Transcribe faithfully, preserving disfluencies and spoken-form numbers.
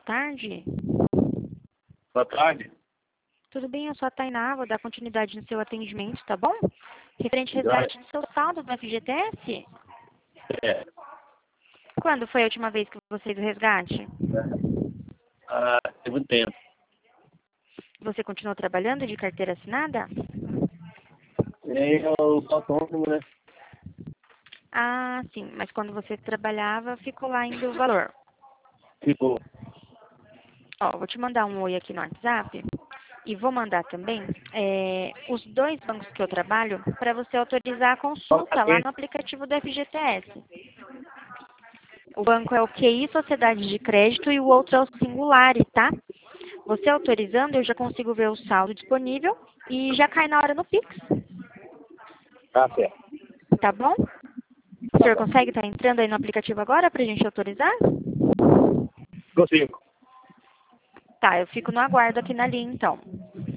tarde. Boa tarde. Tudo bem? Eu sou a Tainá, vou dar continuidade no seu atendimento, tá bom? Referente ao Já. resgate do seu saldo do F G T S? É. Quando foi a última vez que você fez o resgate? Ah, teve um tempo. Você continuou trabalhando de carteira assinada? É o autônomo, né? Ah, sim, mas quando você trabalhava, ficou lá ainda o valor. Ficou. Ó, vou te mandar um oi aqui no WhatsApp e vou mandar também é, os dois bancos que eu trabalho para você autorizar a consulta lá no aplicativo do F G T S. O banco é o Q I Sociedade de Crédito e o outro é o Singulari, tá? Você autorizando, eu já consigo ver o saldo disponível e já cai na hora no Pix, Tá certo. tá bom? O senhor consegue estar entrando aí no aplicativo agora para a gente autorizar? Consigo. Tá, eu fico no aguardo aqui na linha, então.